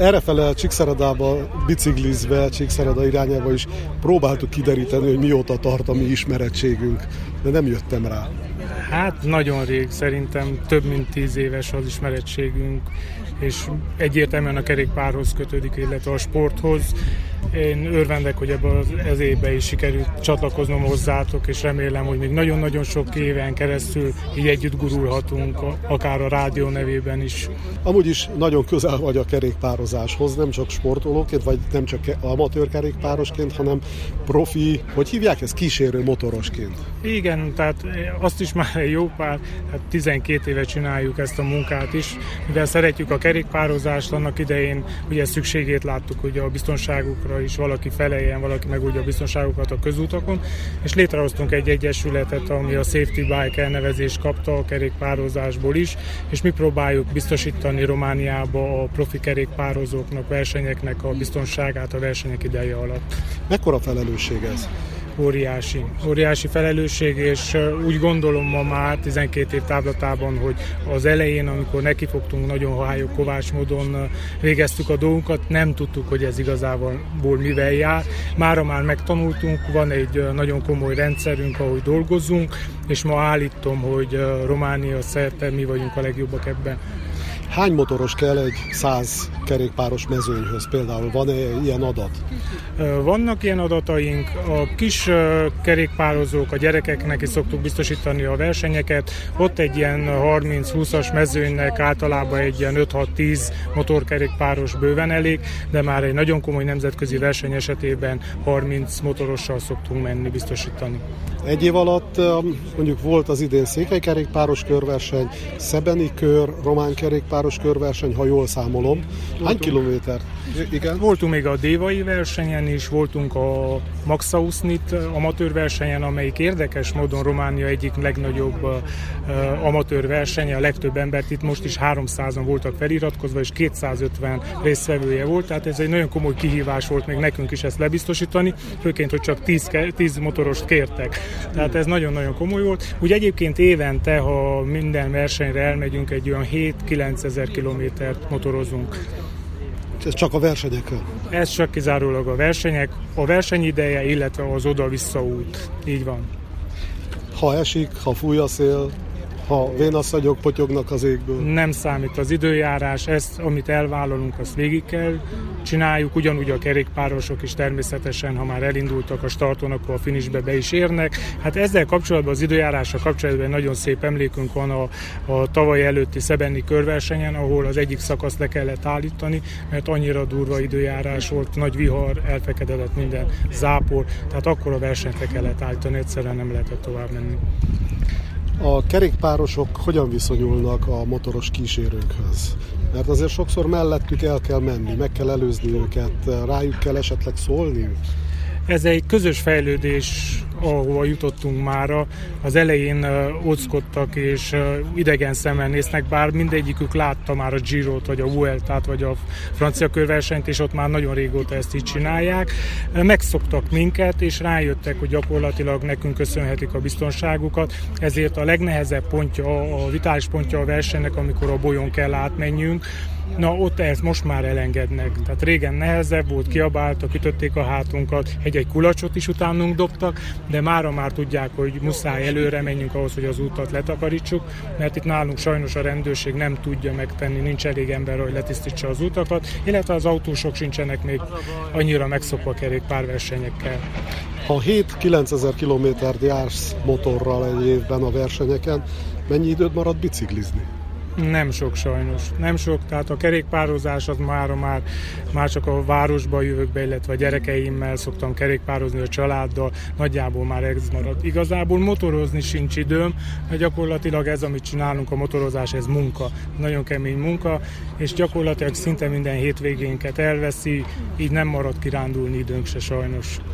Errefele Csíkszeredába biciklizve, Csíkszereda irányába is próbáltuk kideríteni, hogy mióta tart a mi ismerettségünk, de nem jöttem rá. Hát nagyon rég, szerintem több mint 10 éves az ismerettségünk, és egyértelműen a kerékpárhoz kötődik, illetve a sporthoz. Én örvendek, hogy ebben az évben is sikerült csatlakoznom hozzátok, és remélem, hogy még nagyon-nagyon sok éven keresztül így együtt gurulhatunk, akár a rádió nevében is. Amúgy is nagyon közel vagy a kerékpározáshoz, nem csak sportolóként, vagy nem csak amatőr kerékpárosként, hanem profi, hogy hívják ezt, kísérő motorosként. Igen, tehát azt is már jó pár, 12 éve csináljuk ezt a munkát is, mivel szeretjük a kerékpározást, annak idején ugye szükségét láttuk ugye a biztonságukra is, valaki feleljen, valaki megoldja a biztonságokat a közútakon, és létrehoztunk egy egyesületet, ami a Safety Bike elnevezést kapta a kerékpározásból is, és mi próbáljuk biztosítani Romániába a profi kerékpározóknak, versenyeknek a biztonságát a versenyek ideje alatt. Mekkora felelősség ez? Óriási felelősség, és úgy gondolom ma már 12 év távlatában, hogy az elején, amikor nekifogtunk, nagyon hályog kovács módon végeztük a dolgunkat, nem tudtuk, hogy ez igazából mivel jár. Mára már megtanultunk, van egy nagyon komoly rendszerünk, ahogy dolgozunk, és ma állítom, hogy Románia szerte mi vagyunk a legjobbak ebben. Hány motoros kell egy 100 kerékpáros mezőnyhöz például? Van-e ilyen adat? Vannak ilyen adataink. A kis kerékpározók, a gyerekeknek is szoktuk biztosítani a versenyeket. Ott egy ilyen 30-20-as mezőnynek általában egy ilyen 5-6-10 motorkerékpáros bőven elég, de már egy nagyon komoly nemzetközi verseny esetében 30 motorossal szoktunk menni, biztosítani. Egy év alatt mondjuk volt az idén székelykerékpáros körverseny, szebeni kör, román kerékpáros körverseny, ha jól számolom. Hány kilométer? Igen. Voltunk még a Dévai versenyen is, voltunk a Maxausnit amatőr versenyen, amelyik érdekes módon Románia egyik legnagyobb amatőr versenye, a legtöbb embert itt most is 300-an voltak feliratkozva, és 250 résztvevője volt, tehát ez egy nagyon komoly kihívás volt még nekünk is ezt lebiztosítani, főként, hogy csak 10 motorost kértek. Tehát ez nagyon-nagyon komoly volt. Úgy egyébként évente, ha minden versenyre elmegyünk, egy olyan 7-9 ezer kilométert motorozunk. Ez csak a versenyekkel? Ez csak kizárólag a versenyek, a versenyideje, illetve az oda-vissza út. Így van. Ha esik, ha fúj a szél, ha vénasszagyok potyognak az égből? Nem számít az időjárás, ezt, amit elvállalunk, azt végig kell csináljuk, ugyanúgy a kerékpárosok is természetesen, ha már elindultak a starton, akkor a finishbe be is érnek. Hát ezzel kapcsolatban, az időjárással kapcsolatban nagyon szép emlékünk van a tavaly előtti szebeni körversenyen, ahol az egyik szakaszt le kellett állítani, mert annyira durva időjárás volt, nagy vihar, elfekedett minden zápor, tehát akkor a versenyt le kellett állítani, egyszerűen nem lehetett tovább menni. A kerékpárosok hogyan viszonyulnak a motoros kísérőkhöz? Mert azért sokszor mellettük el kell menni, meg kell előzni őket, rájuk kell esetleg szólni? Ez egy közös fejlődés, ahova jutottunk mára. Az elején óckodtak és idegen szemmel néznek, bár mindegyikük látta már a Girot, vagy a Vueltát, vagy a francia körversenyt, és ott már nagyon régóta ezt így csinálják. Megszoktak minket, és rájöttek, hogy gyakorlatilag nekünk köszönhetik a biztonságukat, ezért a legnehezebb pontja, a vitális pontja a versenynek, amikor a bolyon kell átmenjünk. Na, ott ezt most már elengednek. Tehát régen nehezebb volt, kiabáltak, ütötték a hátunkat, egy kulacsot is utánunk dobtak, de mára már tudják, hogy muszáj előre menjünk ahhoz, hogy az útat letakarítsuk, mert itt nálunk sajnos a rendőrség nem tudja megtenni, nincs elég ember, hogy letisztítsa az utakat, illetve az autósok sincsenek még annyira megszokva kerékpárversenyekkel. Ha 7-9 ezer kilométert jársz motorral egy évben a versenyeken, mennyi időd marad biciklizni? Nem sok sajnos. Nem sok, tehát a kerékpározás az már csak a városba jövök be, illetve a gyerekeimmel szoktam kerékpározni a családdal, nagyjából már ez marad. Igazából motorozni sincs időm, mert gyakorlatilag ez, amit csinálunk, a motorozás, ez munka. Nagyon kemény munka, és gyakorlatilag szinte minden hétvégénket elveszi, így nem marad kirándulni időnk se sajnos.